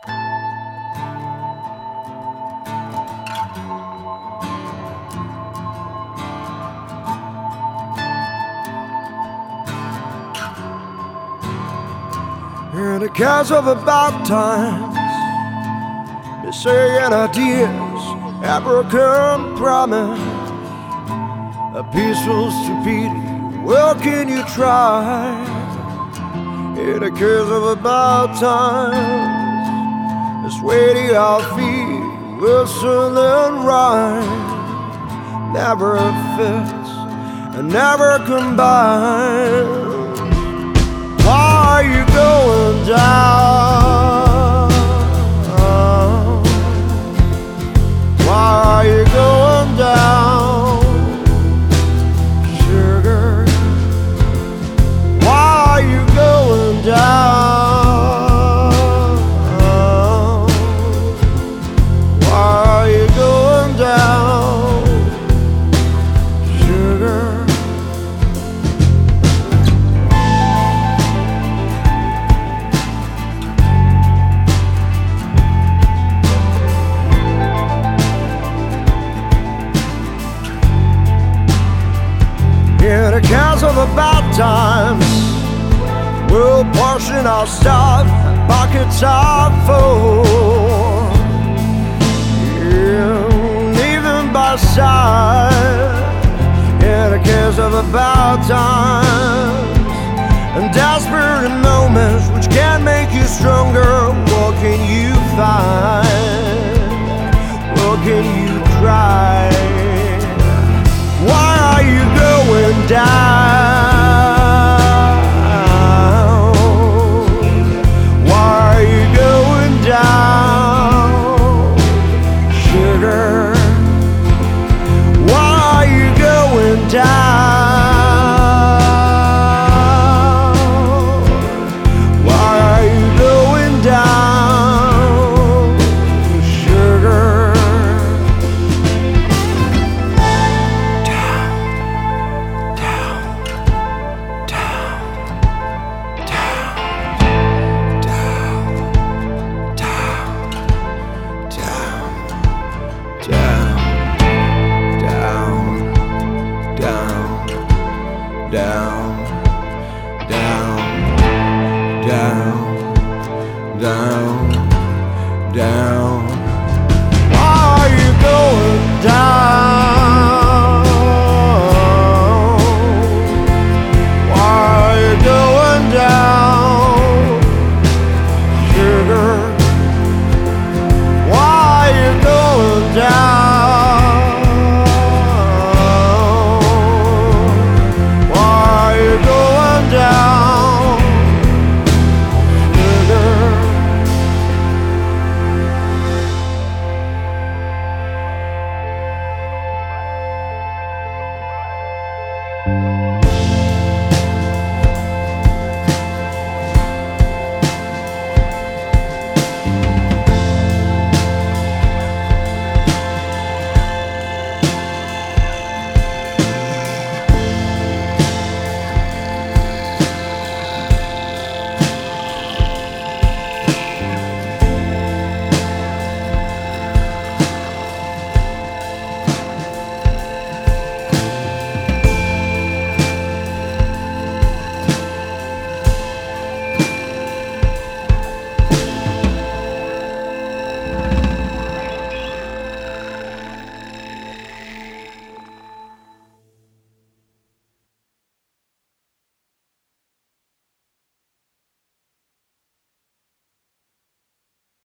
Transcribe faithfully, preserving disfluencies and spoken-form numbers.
In the cares of about times, saying ideas, a broken promise, a peaceful stupidity. Well, can you try? In the cares of about times, persuading our feet, whistle and rhyme, never fits and never combine. Why are you going down? Why are you going down, sugar? Why are you going down? Why are you going down, sugar? In the cares of about times, we'll portion our stuff, pockets are full. Yeah, even by side. In the cares of about times, and desperate moments which can make you stronger. What can you find? What can you try? Why are you going down?